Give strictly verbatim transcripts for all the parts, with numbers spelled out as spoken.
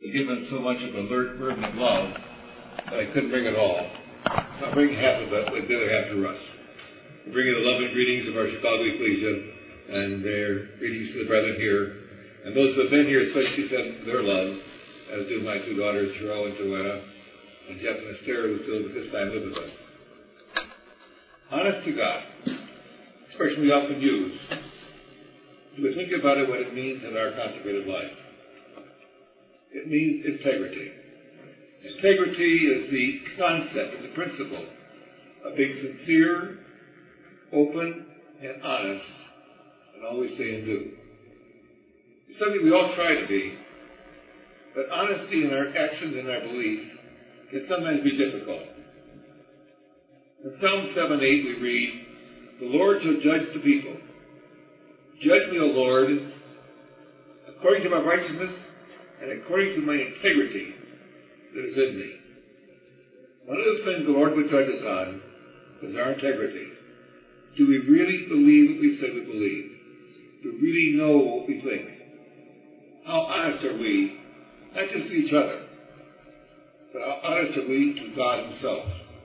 given so much of a burden of love that I couldn't bring it all. So I'll bring half of it, like the other half to Russ. I bring you the love and greetings of our Chicago Ecclesia, and their greetings to the brethren here. And those who have been here especially send their love, as do my two daughters, Cheryl and Joanna, and Jeff and Esther, who still at this time live with us. Honest to God, expression we often use, do we think about it, what it means in our consecrated life? It means integrity. Integrity is the concept and the principle of being sincere, open, and honest in all we say and do. It's something we all try to be, but honesty in our actions and our beliefs can sometimes be difficult. In Psalm seven eight we read, "The Lord shall judge the people. Judge me, O Lord, according to my righteousness and according to my integrity that is in me." One of the things the Lord would judge us on is our integrity. Do we really believe what we say we believe? Do we really know what we think? How honest are we, not just to each other, but how honest are we to God Himself?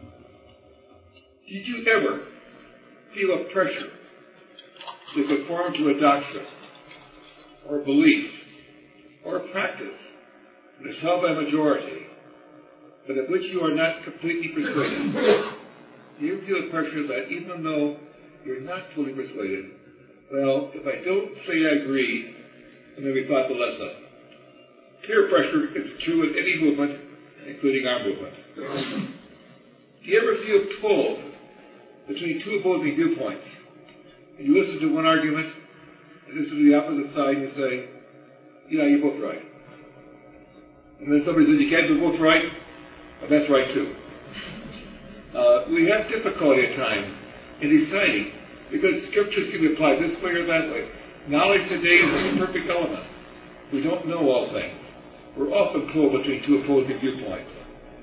Did you ever feel a pressure to conform to a doctrine, or a belief, or a practice that is held by a majority, but of which you are not completely persuaded? Do you feel a pressure that even though you're not fully persuaded, well, if I don't say I agree, then maybe thought the less of? Peer pressure is true in any movement, including our movement. Do you ever feel pulled between two opposing viewpoints? And you listen to one argument, and listen to the opposite side, and you say, yeah, you're both right. And then somebody says, you can't do both right? Well, that's right, too. Uh, we have difficulty at times in deciding, because scriptures can be applied this way or that way. Knowledge today is an imperfect element. We don't know all things. We're often pulled between two opposing viewpoints.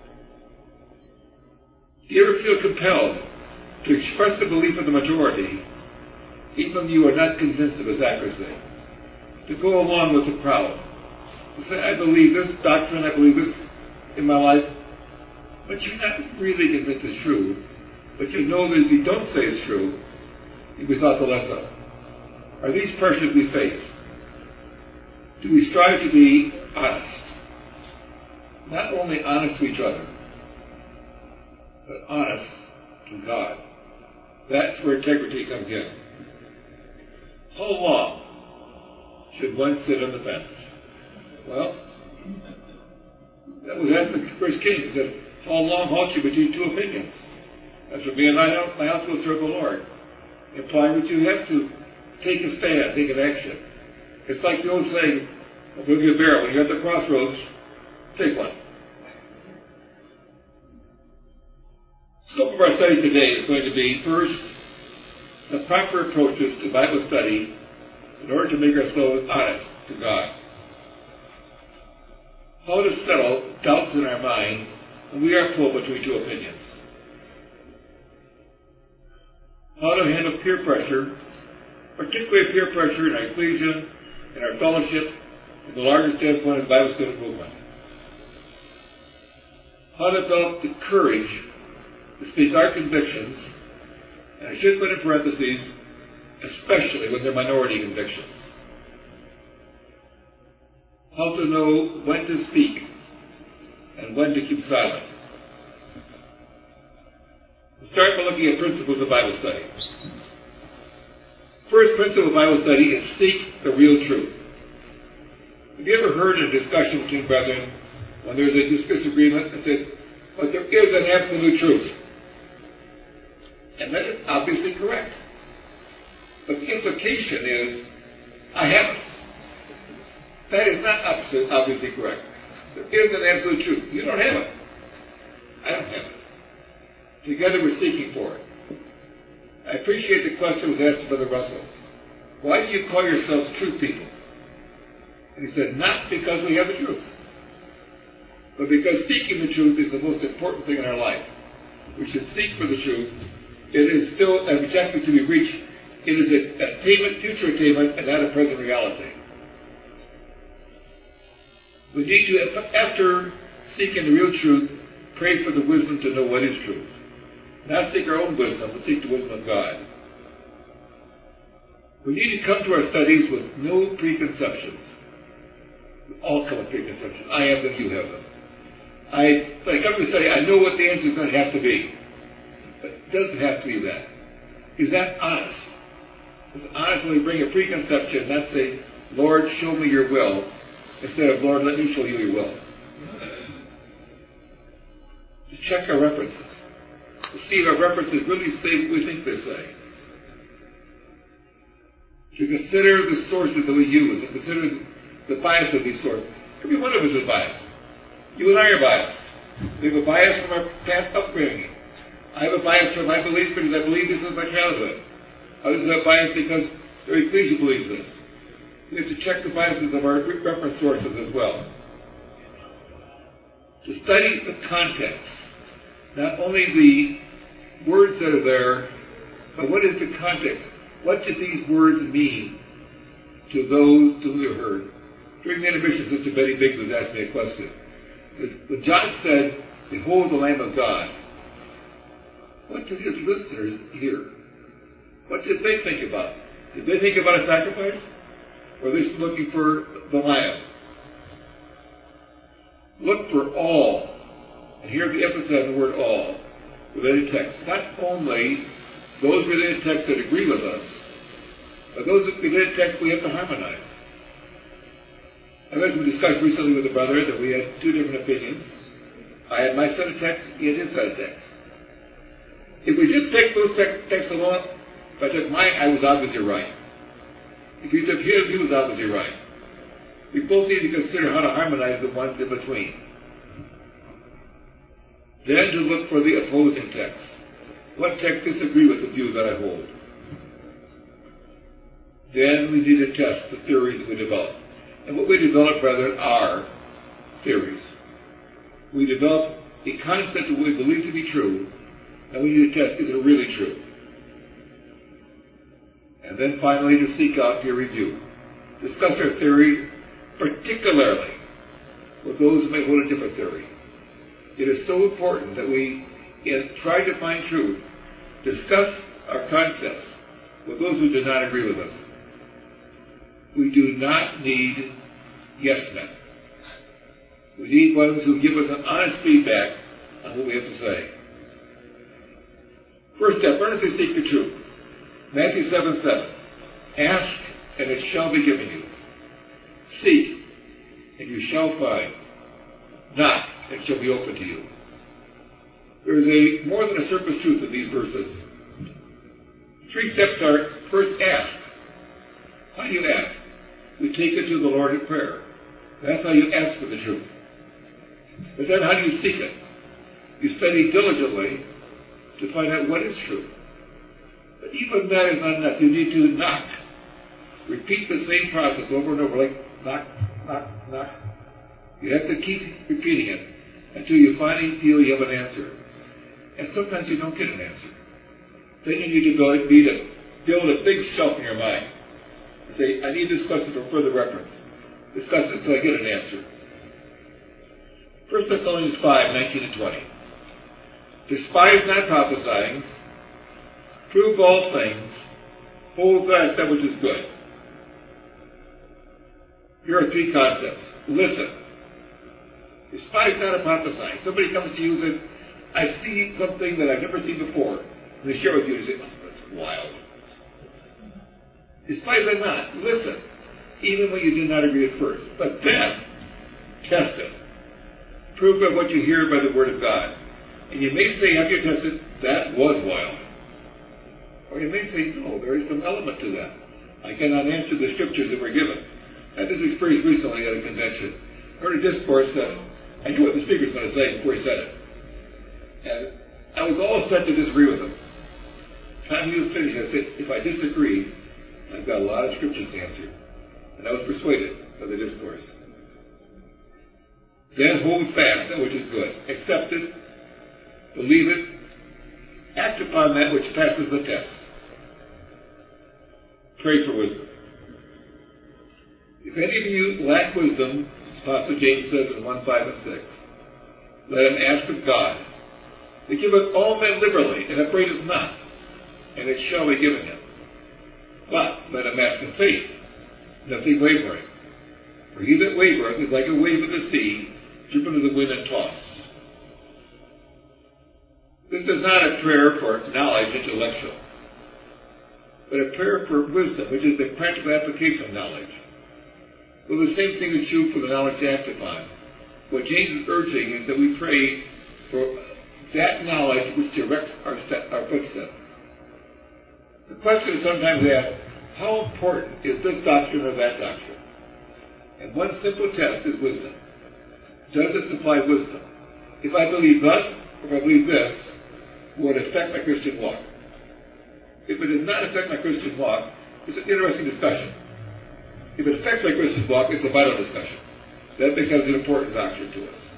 Do you ever feel compelled to express the belief of the majority, even when you are not convinced of its accuracy? To go along with the crowd. To say, I believe this doctrine, I believe this in my life, but you're not really convinced it's true. But you know that if you don't say it's true, you'll be thought the less of. Are these pressures we face? Do we strive to be honest? Not only honest to each other, but honest to God. That's where integrity comes in. How long should one sit on the fence? Well, that was asked the first king. He said, how long halt you between two opinions? As for me and my house, my house will serve the Lord. Implying that you have to take a stand, take an action. It's like the old saying, I'll give you a barrel. When you're at the crossroads, take one. The scope of our study today is going to be, first, the proper approaches to Bible study in order to make ourselves honest to God. How to settle doubts in our mind when we are pulled between two opinions. How to handle peer pressure, particularly peer pressure in our ecclesia, in our fellowship, in the larger standpoint of the Bible student movement. How to develop the courage to speak our convictions, and I should put in parentheses, especially when they're minority convictions. How to know when to speak and when to keep silent. We'll start by looking at principles of Bible study. First principle of Bible study is seek the real truth. Have you ever heard a discussion between brethren when there's a disagreement and said, but there is an absolute truth? And that is obviously correct. But the implication is, I haven't. That is not obviously correct. There is an absolute truth. You don't have it. I don't have it. Together we're seeking for it. I appreciate the question was asked by Brother Russell. Why do you call yourselves truth people? And he said, not because we have the truth, but because seeking the truth is the most important thing in our life. We should seek for the truth. It is still an objective to be reached. It is an attainment, future attainment, and not a present reality. We need to, after seeking the real truth, pray for the wisdom to know what is truth. Not seek our own wisdom, but seek the wisdom of God. We need to come to our studies with no preconceptions. We all come with preconceptions. I have them, you have them. I, when I come to study, I know what the answer is going to have to be. But it doesn't have to be that. Is that honest? It's honest when we bring a preconception, not say, Lord, show me your will, instead of, Lord, let me show you your will. To check our references. To see if our references really say what we think they say. To consider the sources that we use and consider the bias of these sources. Every one of us is biased. You and I are biased. We have a bias from our past upbringing. I have a bias from my beliefs because I believe this since my childhood. Others have a bias because their ecclesia believes this. We have to check the biases of our reference sources as well. To study the context. Not only the words that are there, but what is the context? What do these words mean to those who have heard? During the intermission, Sister Betty Biggs was asking me a question. When John said, "Behold the Lamb of God," what did his listeners hear? What did they think about? Did they think about a sacrifice? Or were they just looking for the Lamb? Look for all. And here the emphasis on the word all. Related text. Not only those related texts that agree with us, but those related texts we have to harmonize. And as we discussed recently with a brother that we had two different opinions. I had my set of texts, he had his set of texts. If we just take those te- texts alone, if I took mine, I was obviously right. If he took his, he was obviously right. We both need to consider how to harmonize the ones in between. Then to look for the opposing texts. What texts disagree with the view that I hold? Then we need to test the theories that we develop. And what we develop, brethren, are theories. We develop a concept that we believe to be true, and we need to test, is it really true? And then finally to seek out peer review. Discuss our theories, particularly with those who may hold a different theory. It is so important that we, in trying to find truth, discuss our concepts with those who do not agree with us. We do not need yes men. We need ones who give us an honest feedback on what we have to say. First step, earnestly seek the truth. Matthew seven seven. Ask, and it shall be given you. Seek, and you shall find. Knock, and it shall be open to you. There is a more than a surface truth in these verses. Three steps are, first, ask. How do you ask? We take it to the Lord in prayer. That's how you ask for the truth. But then how do you seek it? You study diligently to find out what is true. But even that is not enough. You need to knock. Repeat the same process over and over, like knock, knock, knock. You have to keep repeating it until you finally feel you have an answer. And sometimes you don't get an answer. Then you need to build, need to build a big shelf in your mind. And say, I need to discuss it for further reference. Discuss it so I get an answer. First Thessalonians five, nineteen and twenty. Despise not prophesying. Prove all things. Hold fast that which is good. Here are three concepts. Listen. Despise not a prophesying. Somebody comes to you and says, I see something that I've never seen before. And they share with you and say, oh, that's wild. Despise it not. Listen. Even when you do not agree at first. But then, test it. Prove by what you hear by the word of God. And you may say, after you test it, that was wild. Or you may say, no, there is some element to that. I cannot answer the scriptures that were given. I had this experience recently at a convention. I heard a discourse that I knew what the speaker was going to say before he said it. And I was all set to disagree with him. Time he was finished, I said, if I disagree, I've got a lot of scriptures to answer. And I was persuaded by the discourse. Then hold fast that which is good. Accept it. Believe it. Act upon that which passes the test. Pray for wisdom. If any of you lack wisdom, Apostle James says in one, five, and six, let him ask of God, that giveth all men liberally, and upbraideth not, and it shall be given him. But let him ask in faith, nothing wavering. For he that wavereth is like a wave of the sea, driven to the wind and tossed. This is not a prayer for knowledge intellectual, but a prayer for wisdom, which is the practical application of knowledge. Well, the same thing is true for the knowledge to act upon. What James is urging is that we pray for that knowledge which directs our, step, our footsteps. The question is sometimes asked, how important is this doctrine or that doctrine? And one simple test is wisdom. Does it supply wisdom? If I believe thus, or if I believe this, will it affect my Christian walk? If it does not affect my Christian walk, it's an interesting discussion. If it affects my Christian walk, it's a vital discussion. That becomes an important doctrine to us.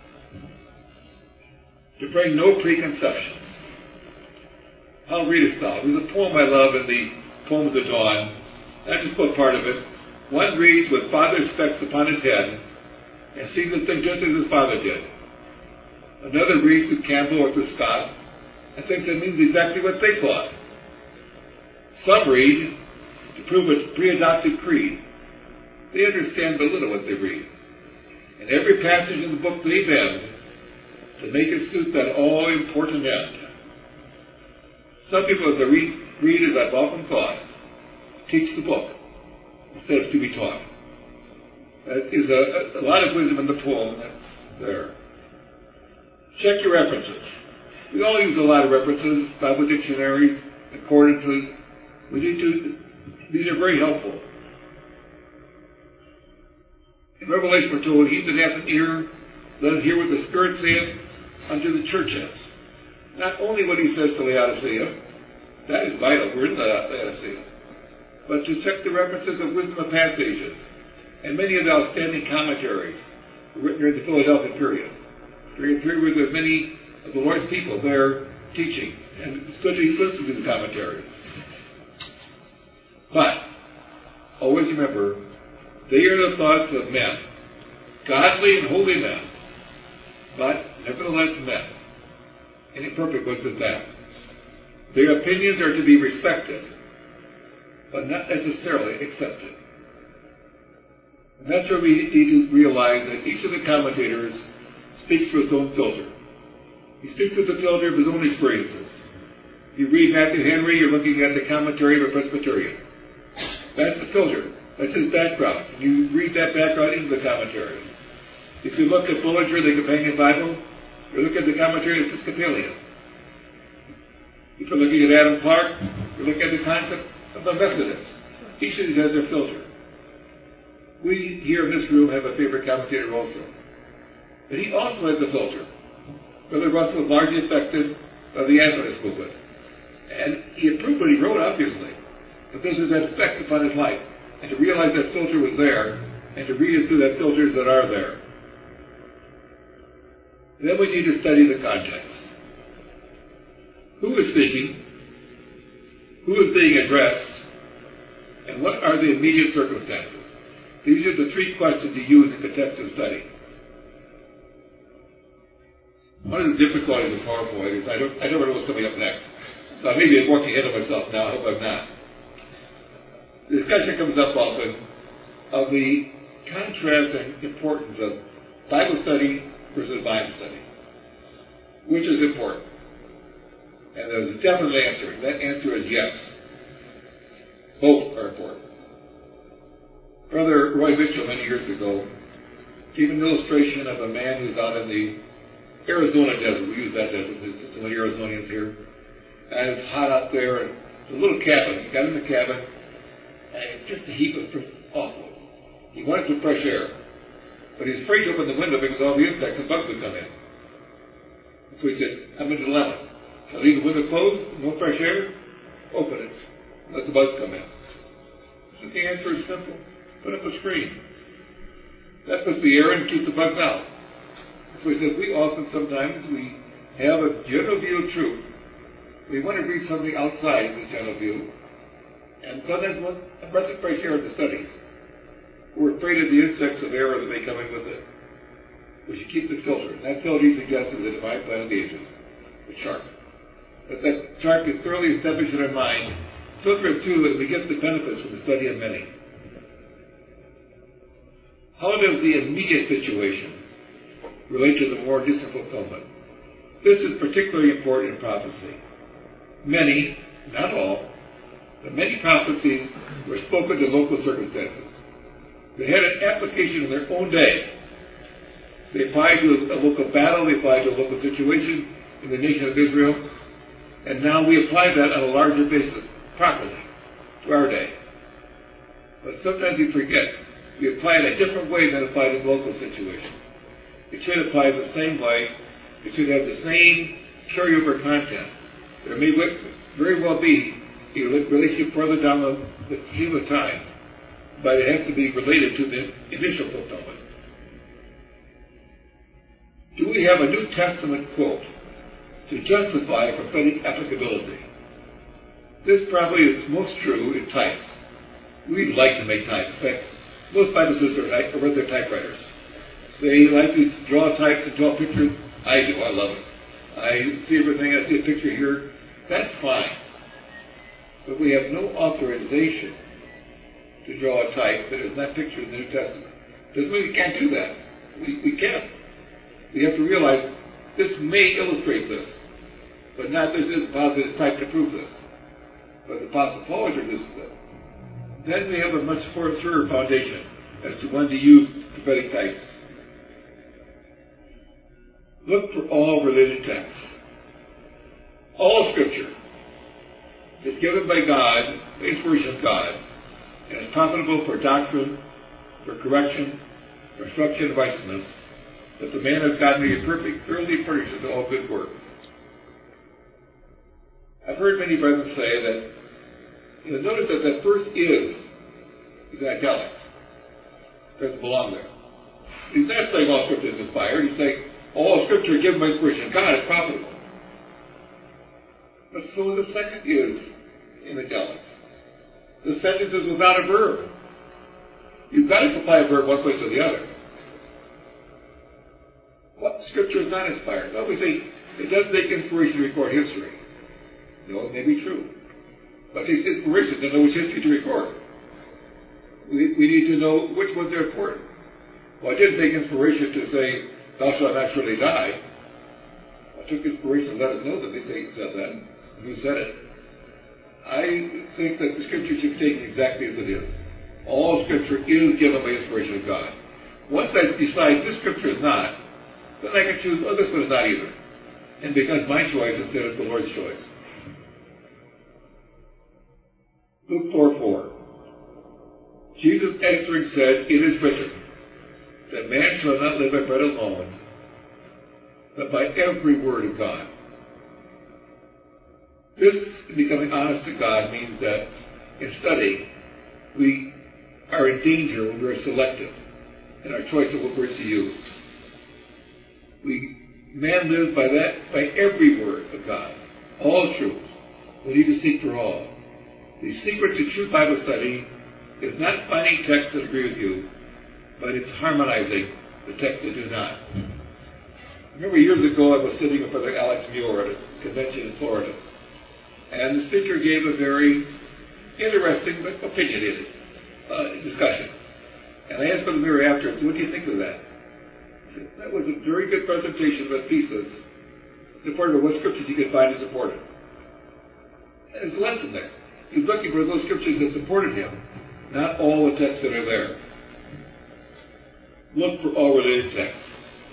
To bring no preconceptions. How readest thou? There's a poem I love in the Poems of Dawn. I just put part of it. One reads with father's specs upon his head and sees the thing just as his father did. Another reads through Campbell or through Scott and thinks it means exactly what they thought. Some read to prove a pre-adopted creed. They understand but little what they read. And every passage in the book they bend to make it suit that all-important end. Some people, as they read, read, as I've often thought, teach the book instead of to be taught. That is a, a lot of wisdom in the poem that's there. Check your references. We all use a lot of references, Bible dictionaries, concordances. We need to, these are very helpful. In Revelation we're told, he that hath an ear, let him hear what the Spirit saith unto the churches. Not only what he says to Laodicea, that is vital, we're in Laodicea, but to check the references of wisdom of past ages, and many of the outstanding commentaries written during the Philadelphia period, during a period where there are many of the Lord's people there teaching, and it's good to listen to the commentaries. But, always remember, they are the thoughts of men, godly and holy men, but nevertheless men, and imperfect ones at that. Their opinions are to be respected, but not necessarily accepted. And that's where we need to realize that each of the commentators speaks through his own filter. He speaks through the filter of his own experiences. If you read Matthew Henry, you're looking at the commentary of a Presbyterian. That's the filter. That's his background. You read that background into the commentary. If you look at Bullinger, the Companion Bible, you look at the commentary of Episcopalian. If you're looking at Adam Clark, you look at the concept of the Methodist. Each of these has their filter. We here in this room have a favorite commentator also. But he also has a filter. Brother Russell was largely affected by the Adventist movement. And he approved what he wrote, obviously. But this has had effect upon his life. And to realize that filter was there, and to read it through the filters that are there. And then we need to study the context. Who is speaking? Who is being addressed? And what are the immediate circumstances? These are the three questions you use in contextual study. One of the difficulties of PowerPoint is I don't I never know what's coming up next. So maybe I'm working ahead of myself now. I hope I'm not. The discussion comes up often of the contrast and importance of Bible study versus Bible study. Which is important? And there's a definite answer. And that answer is yes. Both are important. Brother Roy Mitchell, many years ago, gave an illustration of a man who's out in the Arizona desert. We use that desert. There's so many Arizonians here. And it's hot out there. And there's a little cabin. He got in the cabin. And it's just a heap of awful. He wanted some fresh air. But he's afraid to open the window because all the insects and bugs would come in. So he said, I'm in a dilemma. Shall I leave the window closed? No fresh air? Open it. Let the bugs come in. So the answer is simple. Put up a screen. That puts the air in and keeps the bugs out. So he says, we often sometimes we have a general view of truth. We want to read something outside of the general view. And sometimes we want a breath of fresh air in the studies. We're afraid of the insects of error that may come in with it. We should keep the filter. And that filter he suggests is the divine plan of the ages, the sharp. But that sharp is thoroughly established in our mind, filter it through, and we get the benefits from the study of many. How does the immediate situation relate to the more distant fulfillment? This is particularly important in prophecy. Many, not all, but many prophecies were spoken to local circumstances. They had an application in their own day. They applied to a local battle, they applied to a local situation in the nation of Israel, and now we apply that on a larger basis, properly, to our day. But sometimes we forget. We apply it a different way than applied in local situations. It should apply the same way. It should have the same carryover content. There may very well be a relationship further down the, the stream of time, but it has to be related to the initial fulfillment. Do we have a New Testament quote to justify prophetic applicability? This probably is most true in types. We like to make types. In fact, most Biblicists are read their typewriters. They like to draw types and draw pictures. I do. I love it. I see everything. I see a picture here. That's fine. But we have no authorization to draw a type that is not pictured in the New Testament. Doesn't mean we can't do that. We, we can't. We have to realize this may illustrate this, but not this is a positive type to prove this. But the Apostle Paul introduces it. Then we have a much more sure foundation as to when to use prophetic types. Look for all related texts. All Scripture is given by God, the inspiration of God, and is profitable for doctrine, for correction, for instruction in righteousness, that the man of God may be perfect, thoroughly furnished unto all good works. I've heard many brethren say that, you know, notice that that first is is in italics. It doesn't belong there. He's not saying all Scripture is inspired. He's saying all Scripture given by inspiration of God is profitable. But so the second is in italics. The sentence is without a verb. You've got to supply a verb one place or the other. What Scripture is not inspired? Well, we say it doesn't take inspiration to record history. No, it may be true. But it takes inspiration to know which history to record. We, we need to know which ones are important. Well, it didn't take inspiration to say, thou shalt not surely die. It took inspiration to let us know that they say, said that. Who said it? I think that the Scripture should be taken exactly as it is. All Scripture is given by inspiration of God. Once I decide this Scripture is not, then I can choose, oh, this one is not either. And it becomes my choice instead of the Lord's choice. Luke four four. Jesus answering said, it is written, that man shall not live by bread alone, but by every word of God. This, becoming honest to God, means that in studying, we are in danger when we are selective in our choice of what words to use. We, man lives by that, by every word of God, all truth. We need to seek for all. The secret to true Bible study is not finding texts that agree with you, but it's harmonizing the texts that do not. I remember years ago I was sitting with Brother Alex Muir at a convention in Florida, and the speaker gave a very interesting but opinionated uh, discussion. And I asked Brother Muir afterwards, what do you think of that? That was a very good presentation of a thesis supported by what scriptures you could find to support it. And there's a lesson there. He's looking for those scriptures that supported him, not all the texts that are there. Look for all related texts.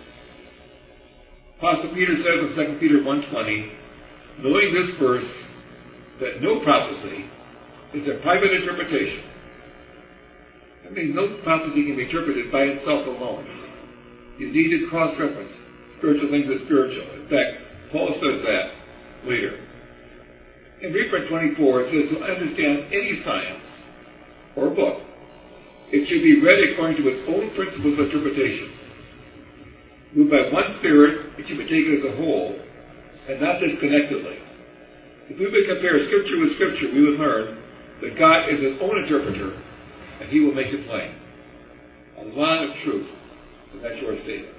Apostle Peter says in Second Peter one twenty, knowing this verse, that no prophecy is a private interpretation. I mean, no prophecy can be interpreted by itself alone. You need to cross-reference spiritual things with spiritual. In fact, Paul says that later. In Reprint twenty-four, it says, to understand any science or book, it should be read according to its own principles of interpretation. Moved by one spirit, it should be taken as a whole, and not disconnectedly. If we would compare Scripture with Scripture, we would learn that God is his own interpreter, and he will make it plain. a lot of truth in that short statement.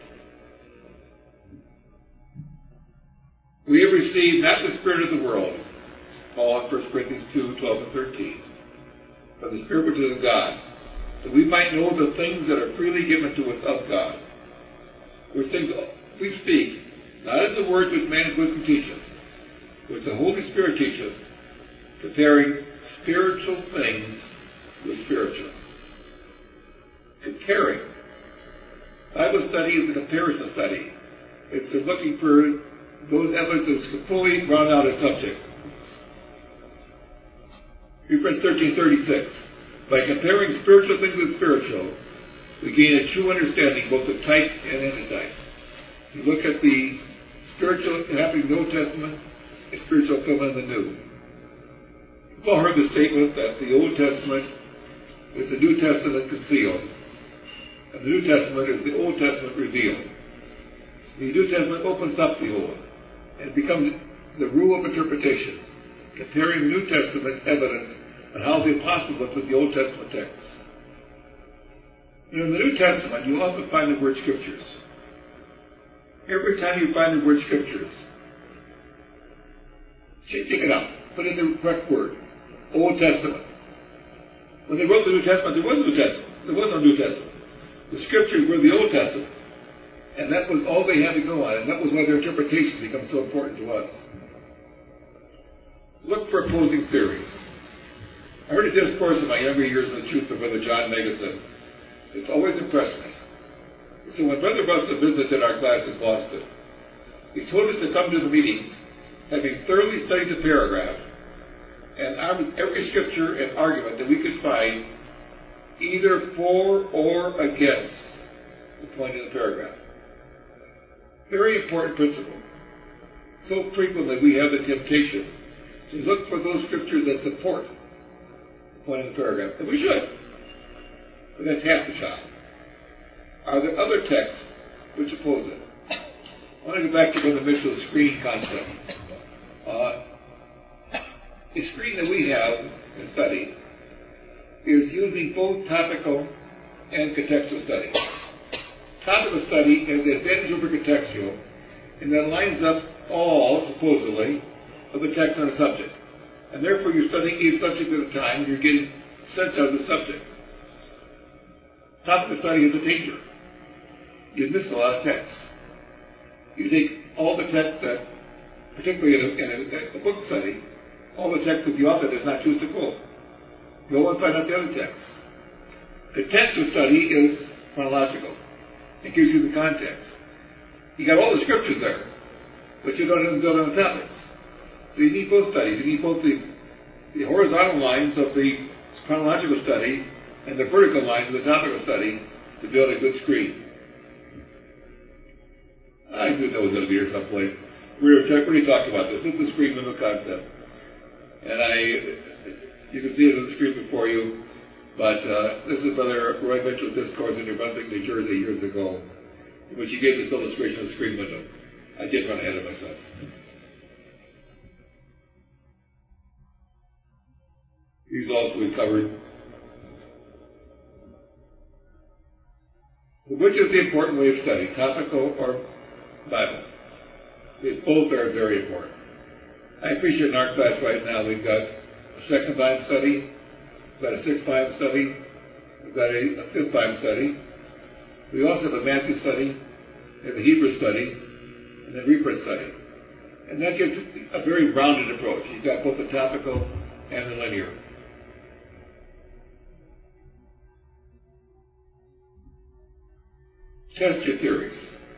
We have received not the spirit of the world, Paul in First Corinthians two, twelve and thirteen, but the Spirit which is of God, that we might know the things that are freely given to us of God. Which things we speak, not as the words which man's wisdom teacheth, which the Holy Spirit teacheth, comparing spiritual things with spiritual. Comparing. Bible study is a comparison study. It's looking for those evidences to fully round out a subject. Hebrews thirteen thirty-six. By comparing spiritual things with spiritual, we gain a true understanding both of type and antitype. You look at the spiritual happening in the Old Testament and spiritual fulfillment in the New. You've all heard the statement that the Old Testament is the New Testament concealed, and the New Testament is the Old Testament revealed. The New Testament opens up the Old, and it becomes the rule of interpretation, comparing the New Testament evidence on how the apostles looked at the Old Testament texts. You know, in the New Testament, you often find the word scriptures. Every time you find the word scriptures, take it out, put in the correct word. Old Testament. When they wrote the New Testament, there was no New Testament. There was no New Testament. The scriptures were the Old Testament. And that was all they had to go on, and that was why their interpretation becomes so important to us. Look for opposing theories. I heard a discourse in my younger years on the truth of Brother John Megason. It's always impressed me. So when Brother Russell visited our class in Boston, he told us to come to the meetings having thoroughly studied the paragraph and armed with every scripture and argument that we could find either for or against the point in the paragraph. Very important principle. So frequently we have the temptation to look for those scriptures that support the point in the paragraph. And we should. But that's half the job. Are there other texts which oppose it? I want to go back to Brother Mitchell's screen concept. Uh, the screen that we have in study is using both topical and contextual study. Topical study has the advantage over contextual, and that lines up all, supposedly, of the text on a subject. And therefore you're studying a subject at a time, and you're getting sense out of the subject. Topical study is a danger. You miss a lot of text. You take all the text that, particularly in a, in a, a book study, all the text that the author does not choose to quote. Go and find out the other texts. Contextual study is chronological. It gives you the context. You got all the scriptures there, but you don't even build on the topics. So you need both studies. You need both the, the horizontal lines of the chronological study and the vertical lines of the topical study to build a good screen. I knew that was going to be here someplace. We were already talked about this. This is the screen window concept. And I, you can see it on the screen before you, but uh, this is Brother Roy Mitchell's discourse in New Brunswick, New Jersey, years ago, in which he gave this illustration of the screen window. I did run ahead of myself. These also we covered. So which is the important way of study, topical or Bible? They both are very important. I appreciate in our class right now we've got a second Bible study, we've got a sixth Bible study, we've got a, a fifth Bible study. We also have a Matthew study, we have a Hebrew study, and a Rebirth study. And that gives a very rounded approach. You've got both the topical and the linear. Test your theories.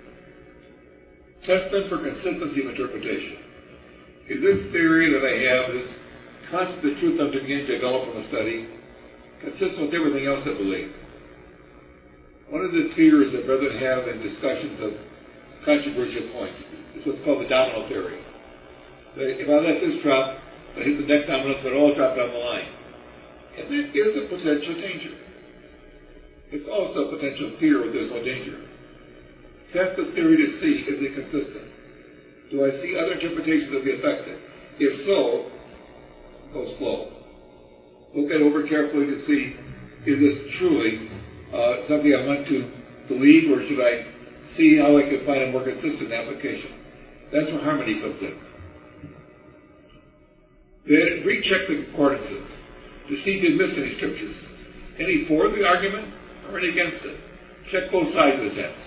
Test them for consistency of interpretation. Is this theory that I have, this concept of truth I'm beginning to develop from a study, consistent with everything else I believe? One of the fears that brethren have in discussions of controversial points is what's called the domino theory. That if I let this drop, I hit the next domino, so it all drop down the line. And that is a potential danger. It's also a potential fear where there's no danger. Test the theory to see, is it consistent? Do I see other interpretations of the effective? If so, go slow. Look at it over carefully to see, is this truly uh, something I want to believe, or should I see how I can find a more consistent application? That's where harmony comes in. Then recheck the concordances to see if you miss any scriptures. Any for the argument or any against it. Check both sides of the text.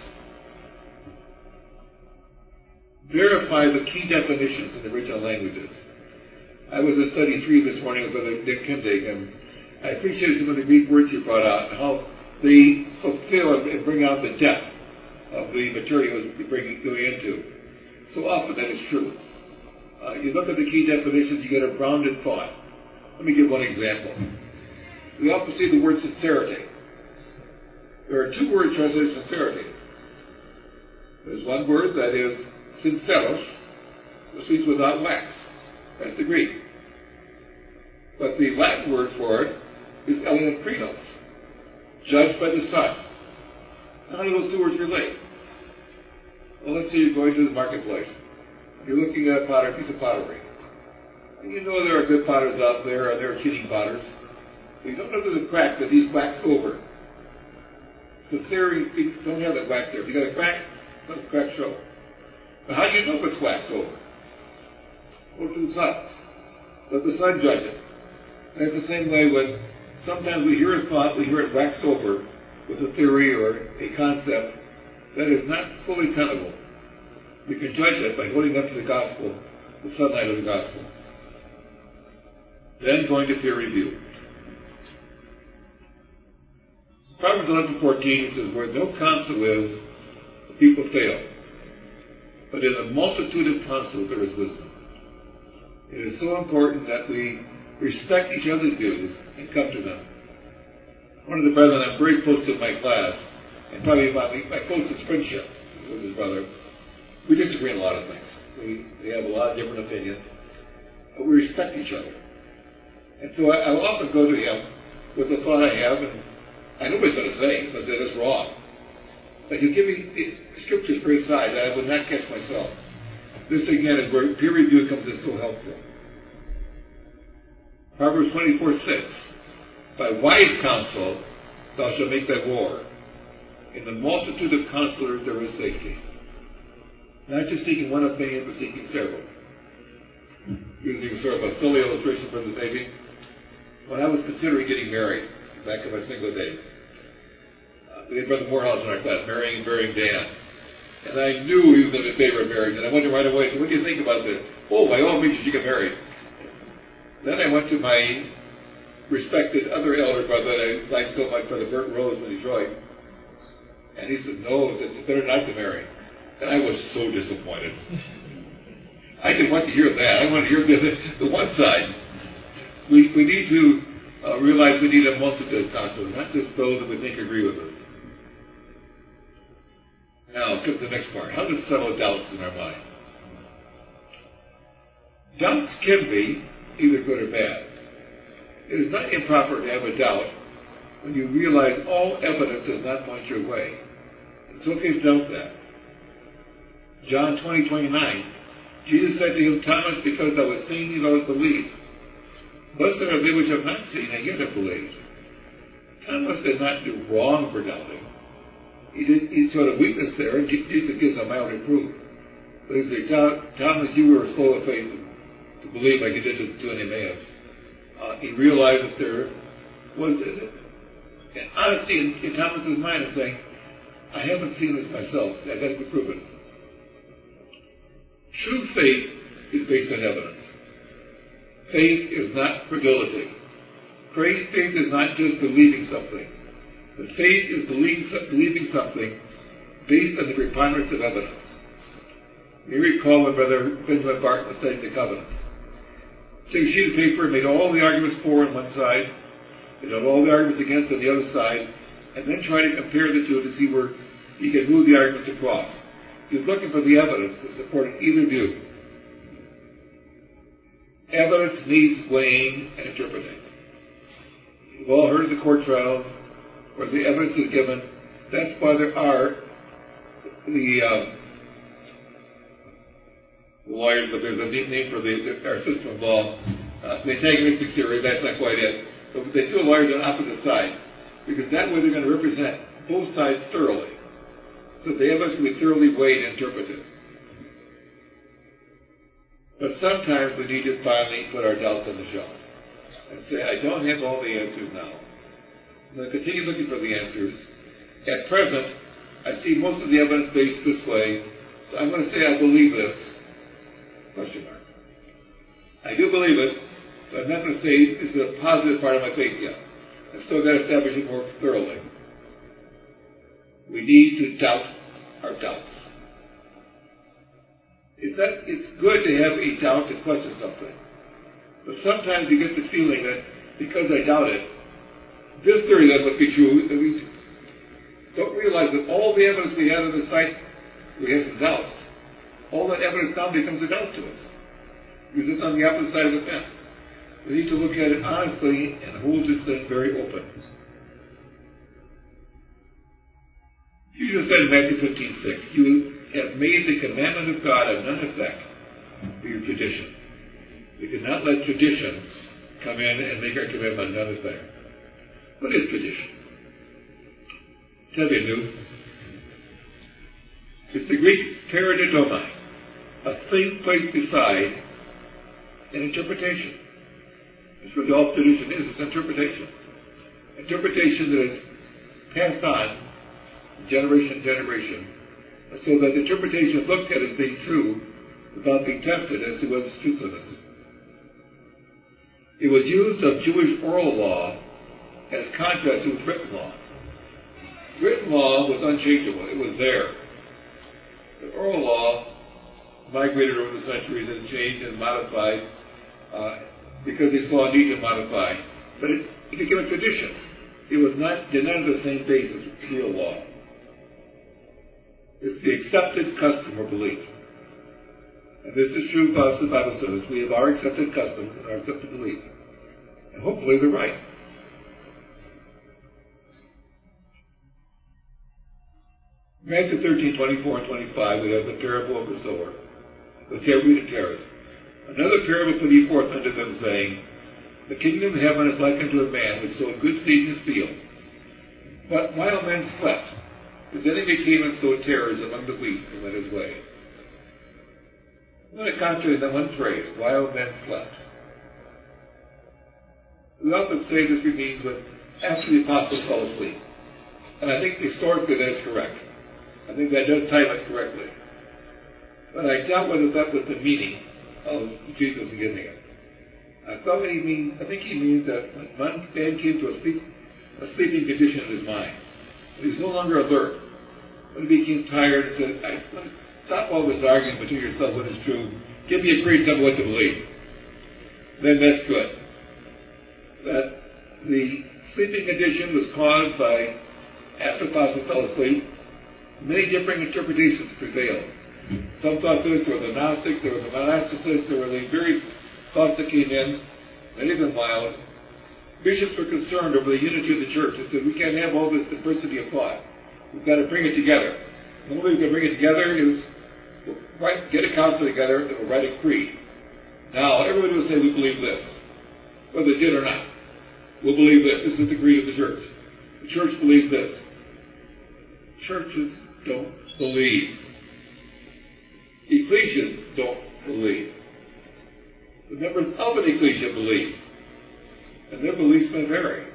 Verify the key definitions in the original languages. I was in study three this morning with Brother Dick Kindig, and I appreciated some of the Greek words he brought out and how they fulfill and bring out the depth of the material he was bringing, going into. So often that is true. Uh, you look at the key definitions, you get a rounded thought. Let me give one example. We often see the word sincerity. There are two words translated sincerity. There's one word that is sinceros, which means without wax. That's the Greek. But the Latin word for it is eleancrinos, judged by the sun. How do those two words relate? Well, let's say you're going to the marketplace. You're looking at a potter, piece of pottery. And you know there are good potters out there, and there are cheating potters. But you don't know there's a crack that he's waxed over. Sincerity, don't have that wax there. If you got a crack, let the crack show. But how do you know if it's waxed over? Go to the sun. Let the sun judge it. And it's the same way when sometimes we hear a thought, we hear it waxed over with a theory or a concept that is not fully tenable. We can judge it by holding up to the gospel, the sunlight of the gospel. Then going to peer review. Proverbs eleven fourteen says, where no counsel is, the people fail. But in a multitude of counsel there is wisdom. It is so important that we respect each other's views and come to them. One of the brethren I'm very close to in my class, and probably my, my closest friendship with his brother, we disagree on a lot of things. We, we have a lot of different opinions, but we respect each other. And so I, I will often go to him with the thought I have, and I know what he's going to say. He's going to say that's wrong. But he'll give me the scriptures for his side that I would not catch myself. This again is where peer review comes in so helpful. Proverbs twenty-four six. By wise counsel thou shalt make thy war. In the multitude of counselors there is safety. Not just seeking one opinion, but seeking several. Using sort of a silly illustration from this maybe. When I was considering getting married, back in my single days, uh, we had Brother Morehouse in our class, marrying and burying Dan. And I knew he was going to be in favor of marriage. And I went to right away, so what do you think about this? Oh, by all means, you should get married. Then I went to my respected other elder brother that I liked so much, Brother Bert Rose in Detroit. And he said, no, it's better not to marry. And I was so disappointed. I didn't want to hear that. I wanted to hear the, the one side. We we need to uh, realize we need a multitude of counselors, not just those that we think agree with us. Now, come to the next part. How to settle doubts in our mind. Doubts can be either good or bad. It is not improper to have a doubt when you realize all evidence does not point your way. It's okay to doubt that. John twenty twenty-nine, Jesus said to him, Thomas, because thou hast seen me, thou hast believed. Blessed are they which have not seen and yet have believed. Thomas did not do wrong for doubting. He did he showed a weakness there, and Jesus gives a mild reproof. But he said, Thomas, you were slow of faith to believe like you did to, to Emmaus. Uh, he realized that there was an honesty in, in Thomas's mind of saying, I haven't seen this myself. I got to prove it. True faith is based on evidence. Faith is not credulity. Faith is not just believing something. But faith is believing, believing something based on the preponderance of evidence. You recall when Brother Benjamin Barton was studying the covenants. Take a sheet of paper, made all the arguments for on one side, made all the arguments against on the other side, and then try to compare the two to see where he could move the arguments across. He was looking for the evidence that supported either view. Evidence needs weighing and interpreting. We've all heard of the court trials where the evidence is given. That's why there are the um, lawyers, but there's a neat name for the, the, our system of law. Uh, the antagonistic theory, that's not quite it. But they two lawyers on opposite sides. because that way they're going to represent both sides thoroughly. So the evidence can be thoroughly weighed and interpreted. But sometimes we need to finally put our doubts on the shelf and say, I don't have all the answers now. I'm going to continue looking for the answers. At present, I see most of the evidence based this way, so I'm going to say I believe this. Question mark. I do believe it, but I'm not going to say this is a positive part of my faith yet. I've still got to establish it more thoroughly. We need to doubt our doubts. It's, that, it's good to have a doubt to question something. But sometimes you get the feeling that because I doubt it, this theory then must be true, that we don't realize that all the evidence we have on the site, we have some doubts. All that evidence now becomes a doubt to us. Because it's on the opposite side of the fence. We need to look at it honestly and hold this thing very open. Jesus said in Matthew fifteen six, you have made the commandment of God of none effect for your tradition. We cannot let traditions come in and make our commandment of none effect. What is tradition? Tell you new. It's the Greek paradidomai, a thing placed beside an interpretation. That's what all tradition is. It's interpretation. Interpretation that is passed on generation to generation, so that the interpretation is looked at as being true without being tested as to whether it's truthfulness. It was used of Jewish oral law as contrasted with written law. Written law was unchangeable. It was there. The oral law migrated over the centuries and changed and modified uh, because they saw a need to modify. But it, it became a tradition. It was not, did not have the same basis as real law. It's the accepted custom or belief. And this is true about the Bible students. We have our accepted customs and our accepted beliefs. And hopefully they're right. Matthew thirteen, twenty-four and twenty-five, we have the parable of the sower. Let's have read it, Terrace. Another parable put he forth unto them, saying, the kingdom of heaven is like unto a man which sowed good seed in his field. But while men slept, his enemy came and sowed tares among the wheat and went his way. I'm going to concentrate on one phrase, while men slept. We often say this means when after the apostles fell asleep. And I think historically that's correct. I think that does time it correctly. But I doubt whether that was the meaning of Jesus giving it. I thought he mean, I think he means that when man came to a, sleep, a sleeping condition in his mind, he was no longer alert. When he became tired and said, I, stop all this arguing between yourself what is true. Give me a great tell me what to believe. Then that's good. That the sleeping condition was caused by, after the apostles fell asleep, many different interpretations prevailed. Some thought this, there were the Gnostics, there were the monasticists, there were the various thoughts that came in, many of them wild. Bishops were concerned over the unity of the church. They said, we can't have all this diversity of thought. We've got to bring it together. The only way we can bring it together is we'll write, get a council together and we'll write a creed. Now, everybody will say, we believe this. Whether they did or not. We'll believe this. This is the creed of the church. The church believes this. Churches don't believe. Ecclesias don't believe. The members of an ecclesia believe. And their beliefs may vary.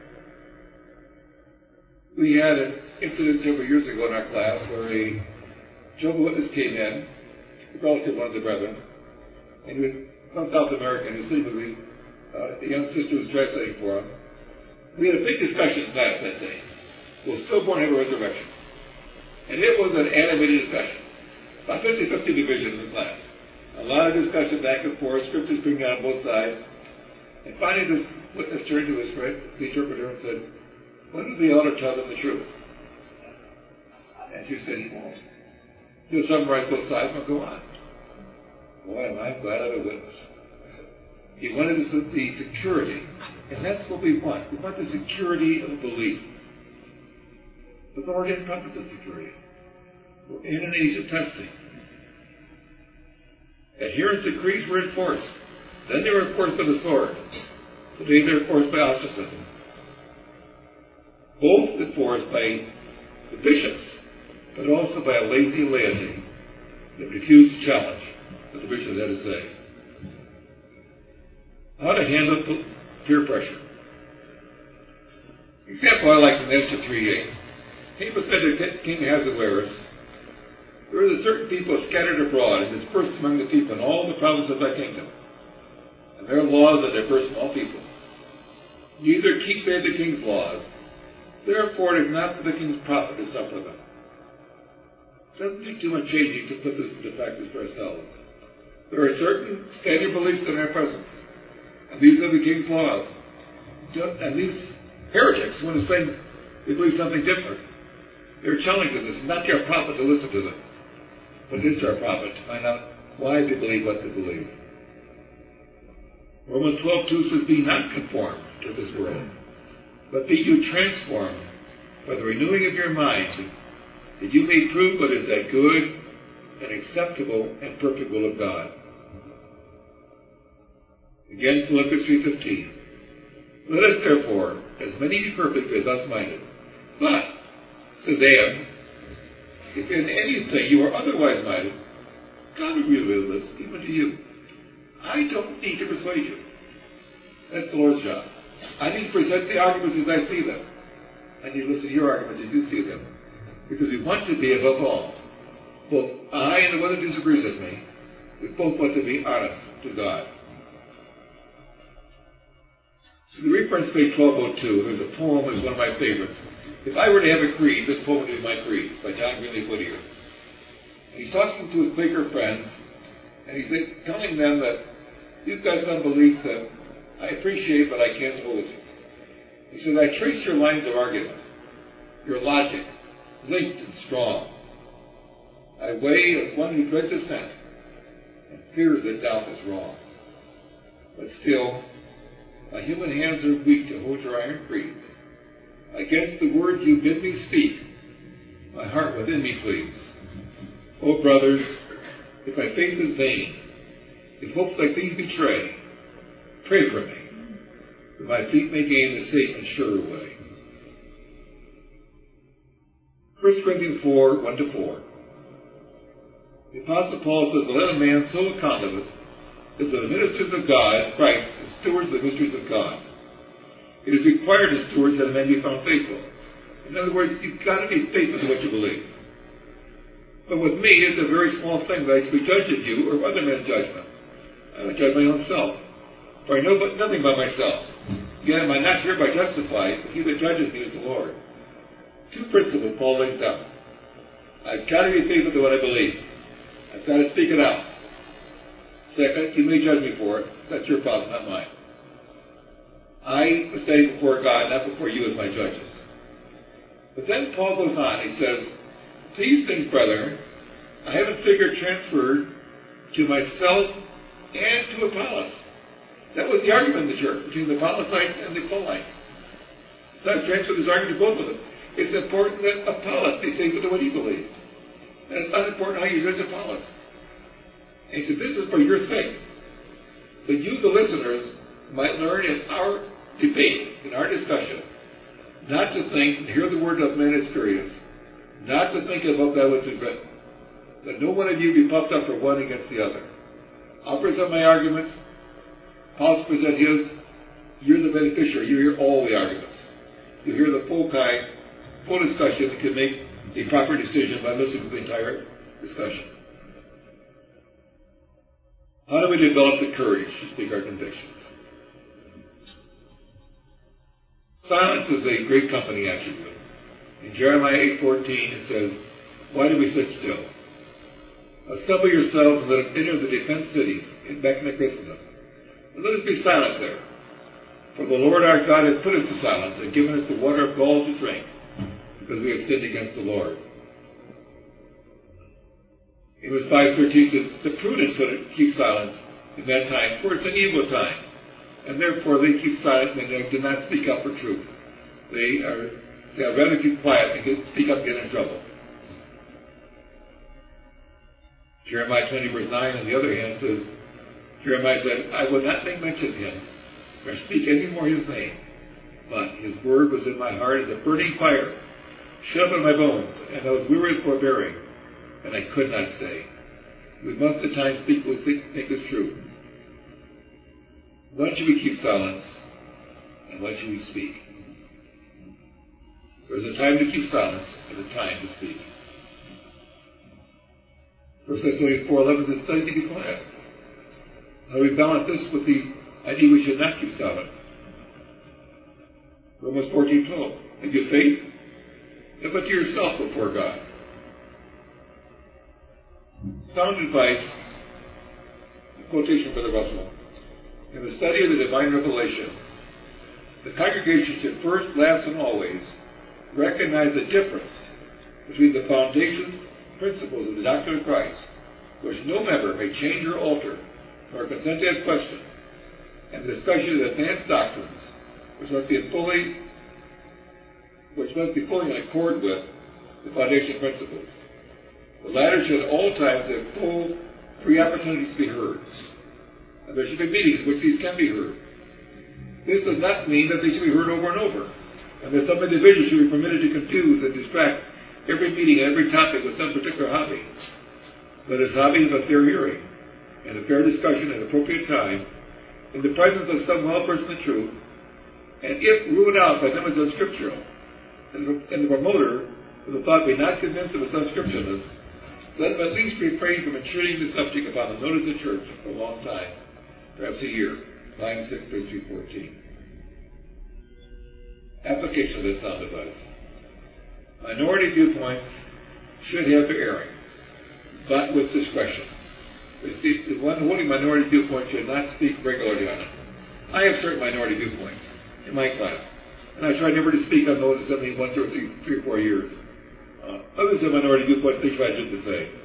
We had an incident several years ago in our class where a Jehovah's Witness came in, a relative of one of the brethren, and he was from South America, and he was sitting with me. Uh, the young sister was translating for him. We had a big discussion in class that day. Will stillborn have a resurrection? And it was an animated discussion. About fifty-fifty division in the class. A lot of discussion back and forth, scriptures being on both sides. And finally this witness turned to his friend, the interpreter, and said, when did the elder tell them the truth? And she said, he won't. He'll summarize both sides and go on. Boy, am I glad I'm a witness. He wanted the security. And that's what we want. We want the security of belief. But the Lord didn't come with the security. We're in an age of testing. Adherence decrees were enforced. Then they were enforced by the sword. Today they're enforced by ostracism. both enforced by the bishops, but also by a lazy laity that refused to challenge what the bishops had to say. How to handle peer pressure. Example I like from Esther three eight. Haman said to King Ahasuerus, there is a certain people scattered abroad and dispersed among the people in all the provinces of thy kingdom, and their laws are diverse from all people. Neither keep they the king's laws, therefore it is not for the king's profit to suffer them. It doesn't take too much changing to put this into practice for ourselves. There are certain standard beliefs in our presence, and these are the king's laws. And these heretics, when they say they believe something different, they're challenging this. It's not your profit to listen to them, but it is our profit to find out why they believe what they believe. Romans twelve two says, be not conformed to this world, but be you transformed by the renewing of your mind, that you may prove what is that good and acceptable and perfect will of God. Again, Philippians three fifteen. Let us therefore, as many be perfect, be thus minded. But, says Anne, if in anything you are otherwise minded, God will reveal this even to you. I don't need to persuade you. That's the Lord's job. I need to present the arguments as I see them. I need to listen to your arguments as you see them. Because we want to be, above all, both I and the one who disagrees with me, we both want to be honest to God. So the reference page twelve oh two, there's a poem that's one of my favorites. If I were to have a creed, this poem would be my creed, by John Greenleaf Whittier. And he's talking to his Quaker friends, and he's telling them that you've got some beliefs that I appreciate, but I can't hold. He says, I trace your lines of argument, your logic, linked and strong. I weigh as one who dreads assent, and fears that doubt is wrong. But still, my human hands are weak to hold your iron creeds. Against the words you bid me speak, my heart within me pleads. Oh, brothers, if my faith is vain, if hopes like these betray, pray for me, that my feet may gain the safe and sure way. First Corinthians four, one to four. The Apostle Paul says, let a man so accounteth as the ministers of God, Christ, and stewards of the mysteries of God. It is required as stewards that a man be found faithful. In other words, you've got to be faithful to what you believe. But with me, it's a very small thing that I should be judged of you or of other men's judgment. I don't judge my own self. For I know but nothing about myself. Yet am I not hereby justified, but he that judges me is the Lord. Two principles Paul lays down. I've got to be faithful to what I believe. I've got to speak it out. Second, you may judge me for it. That's your problem, not mine. I stand before God, not before you as my judges. But then Paul goes on. He says, these things, brethren, I have in figure transferred to myself and to Apollos. That was the argument in the church between the Apollos and the Paulites. So I've transferred this argument to both of them. It's important that Apollos be faithful to what he believes. And it's not important how you judge Apollos. And he said, this is for your sake. So you, the listeners, might learn in our debate, in our discussion, not to think, hear the word of men as curious, not to think about that which is written. Let no one of you be puffed up for one against the other. I'll present my arguments. Paul's present his. You're the beneficiary. You hear all the arguments. You hear the full kind, full discussion, and can make a proper decision by listening to the entire discussion. How do we develop the courage to speak our convictions? Silence is a great company attribute. In Jeremiah eight fourteen it says, why do we sit still? Assemble yourselves and let us enter the defense cities in Mecca Christmas. And let us be silent there. For the Lord our God has put us to silence and given us the water of gall to drink, because we have sinned against the Lord. Amos five thirteen says, the prudent keep silence in that time, for it's an evil time. And therefore they keep silent and they do not speak up for truth. They are they are rather keep quiet and get, speak up and get in trouble. Jeremiah twenty verse nine on the other hand says, Jeremiah said, I will not make mention of him, or speak any more his name. But his word was in my heart as a burning fire, shut up in my bones, and I was weary of forbearing, and I could not stay. We must at times speak what we think is true. When should we keep silence, and when should we speak? There's a time to keep silence and a time to speak. First Thessalonians four eleven says, study to be quiet. How do we balance this with the idea we should not keep silent? Romans fourteen twelve. Have you faith? And but to yourself before God. Sound advice, a quotation from Brother Russell. In the study of the divine revelation, the congregation should first, last, and always recognize the difference between the foundations, principles of the doctrine of Christ, which no member may change or alter, nor consent to ask question, and the discussion of advanced doctrines, which must be fully, which must be fully in accord with the foundation principles. The latter should at all times have full, free opportunities to be heard. And there should be meetings in which these can be heard. This does not mean that they should be heard over and over, and that some individuals should be permitted to confuse and distract every meeting and every topic with some particular hobby. But as hobbies of fair hearing and a fair discussion at appropriate time, in the presence of some well-versed in the truth, and if ruled out by them as unscriptural, and the, and the promoter of the thought be not convinced of its unscripturalness, let him at least refrain from intruding the subject upon the notice of the church for a long time, perhaps a year. Line six, thirty-three, fourteen. Application of this sound advice. Minority viewpoints should have their airing, but with discretion. The one holding minority viewpoint should not speak regularly on it. I have certain minority viewpoints in my class, and I try never to speak on those except once or three, three or four years. Uh, others have minority viewpoints they try to do the same.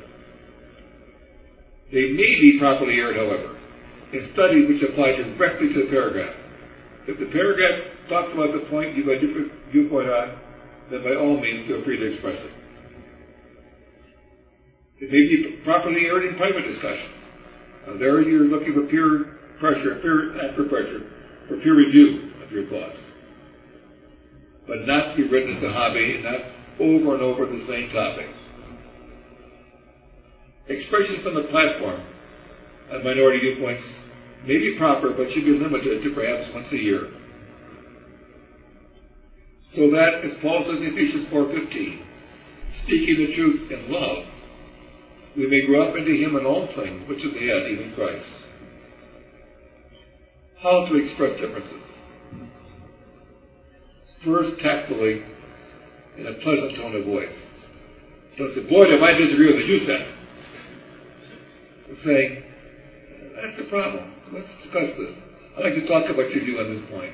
They may be properly aired, however, in studies which apply directly to the paragraph. If the paragraph talks about the point you have a different viewpoint on, then by all means feel free to express it. It may be properly aired in private discussions. Uh, there you're looking for peer pressure, peer, not peer pressure, for peer review of your thoughts. But not to be written as a hobby, and not over and over the same topic. Expressions from the platform of minority viewpoints may be proper, but should be limited to perhaps once a year. So that, as Paul says in Ephesians four fifteen, speaking the truth in love, we may grow up into him in all things, which is the head, even Christ. How to express differences? First, tactfully, in a pleasant tone of voice. Don't say, boy, I might disagree with what you said. Saying, that's the problem. Let's discuss this. I'd like to talk about your view on this point.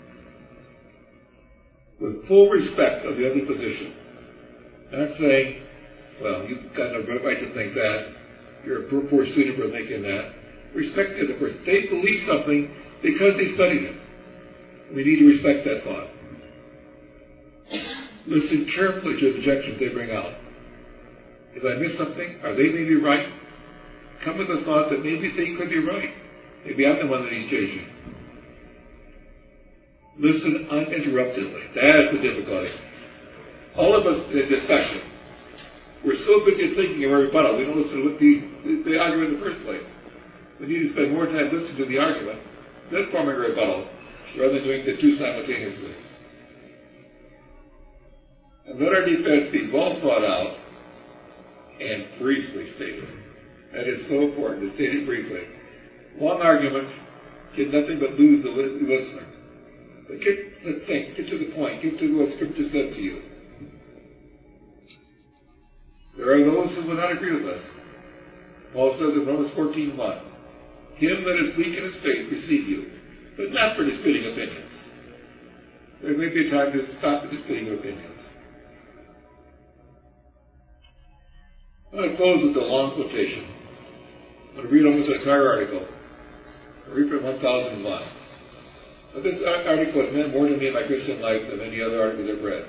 With full respect of the other position. Not saying, well, you've got no right to think that. You're a poor student for thinking that. Respect the other person. They believe something because they studied it. We need to respect that thought. Listen carefully to the objections they bring out. If I miss something, are they maybe right? Come with the thought that maybe they could be right. Maybe I'm the one that he's chasing. Listen uninterruptedly. That's the difficulty. All of us in a discussion, we're so busy thinking of our rebuttal, we don't listen to what the, the argument in the first place. We need to spend more time listening to the argument than forming a rebuttal, rather than doing the two simultaneously. And let our defense be well thought out and briefly stated. That is so important to state it briefly. Long arguments get nothing but lose the li- listener. But get to the thing, get to the point, get to what Scripture says to you. There are those who will not agree with us. Paul says in Romans fourteen one, him that is weak in his faith receive you, but not for disputing opinions. There may be a time to stop the disputing of opinions. I'm going to close with a long quotation. I'm going to read almost the entire article. I'll read from one thousand one. But this article has meant more to me in my Christian life than any other articles I've read.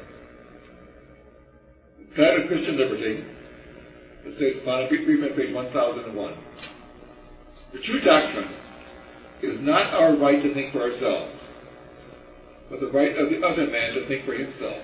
It's titled Christian Liberty. It says, found on page one thousand one. The true doctrine is not our right to think for ourselves, but the right of the other man to think for himself.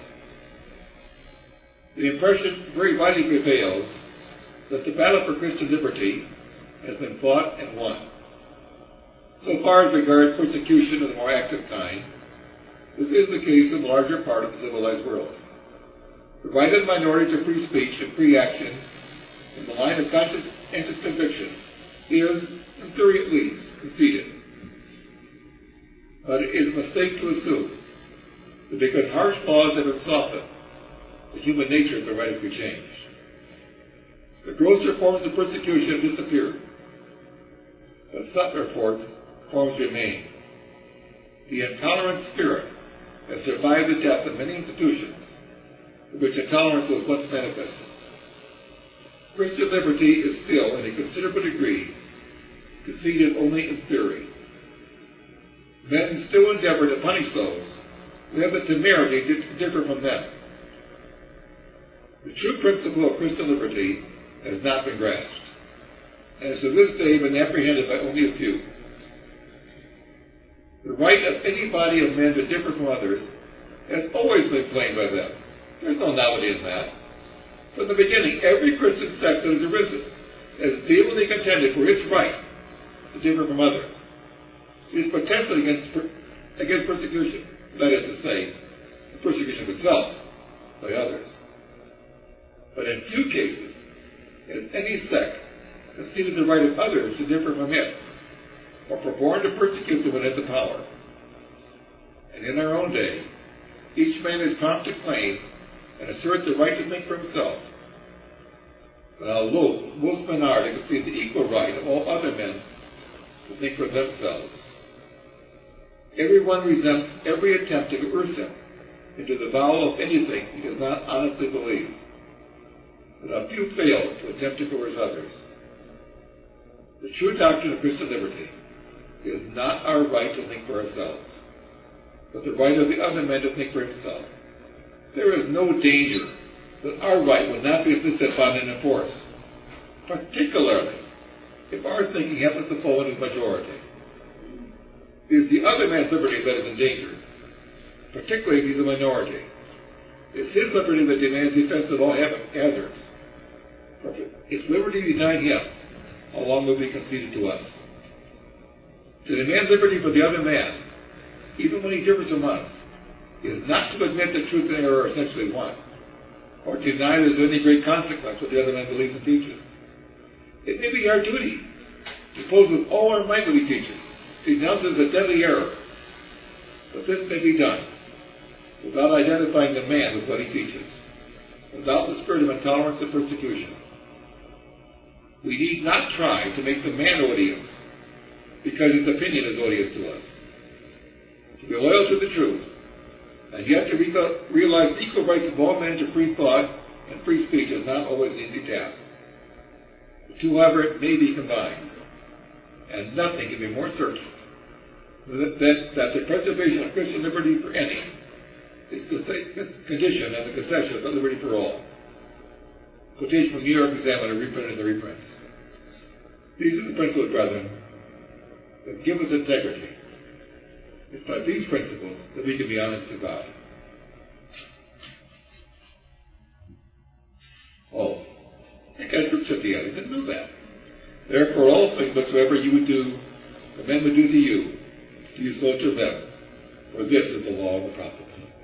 The impression very widely prevails that the battle for Christian liberty has been fought and won. So far as regards persecution of the more active kind, this is the case in the larger part of the civilized world. The right of the minority to free speech and free action in the line of conscience and conviction is, in theory at least, conceded. But it is a mistake to assume that because harsh laws have been softened, the human nature of the right will be changed. The grosser forms of persecution have disappeared, but subtler forms remain. The intolerant spirit has survived the death of many institutions in which intolerance was once manifested. Christian liberty is still, in a considerable degree, conceded only in theory. Men still endeavor to punish those who have the temerity to differ from them. The true principle of Christian liberty has not been grasped, and has to this day been apprehended by only a few. The right of any body of men to differ from others has always been claimed by them. There's no novelty in that. From the beginning, every Christian sect that has arisen has vehemently contended for its right to differ from others. It is protested against, against persecution, that is to say, the persecution of itself by others. But in few cases has any sect conceded the right of others to differ from it, or forborne to persecute them when it has the power. And in our own day, each man is prompt to claim and assert the right to think for himself. But although most men are to concede the equal right of all other men to think for themselves, everyone resents every attempt to coerce him into the avowal of anything he does not honestly believe. But a few fail to attempt to coerce others. The true doctrine of Christian liberty is not our right to think for ourselves, but the right of the other man to think for himself. There is no danger that our right would not be insisted upon and enforced, particularly if our thinking happens to fall into the majority. It is the other man's liberty that is in danger, particularly if he's a minority. It's his liberty that demands defense of all hazards. If liberty denied him, how long will be conceded to us? To demand liberty for the other man, even when he differs from us, is not to admit that truth and error are essentially one, or to deny that there's any great consequence what the other man believes and teaches. It may be our duty to oppose with all our might what he teaches, to denounce it as a deadly error, but this may be done without identifying the man with what he teaches, without the spirit of intolerance and persecution. We need not try to make the man odious because his opinion is odious to us. To be loyal to the truth, and yet to re- realize the equal rights of all men to free thought and free speech is not always an easy task. The two, however, may be combined, and nothing can be more certain that, that, that the preservation of Christian liberty for any is conditioned on the concession of liberty for all. Quotation from New York Examiner, reprinted in the reprints. These are the principles, brethren, that give us integrity. It's by these principles that we can be honest to God. Oh, I think I scripture the other. I didn't know that. Therefore, all things whatsoever you would do, the men would do to you, do you so to them. For this is the law of the prophets.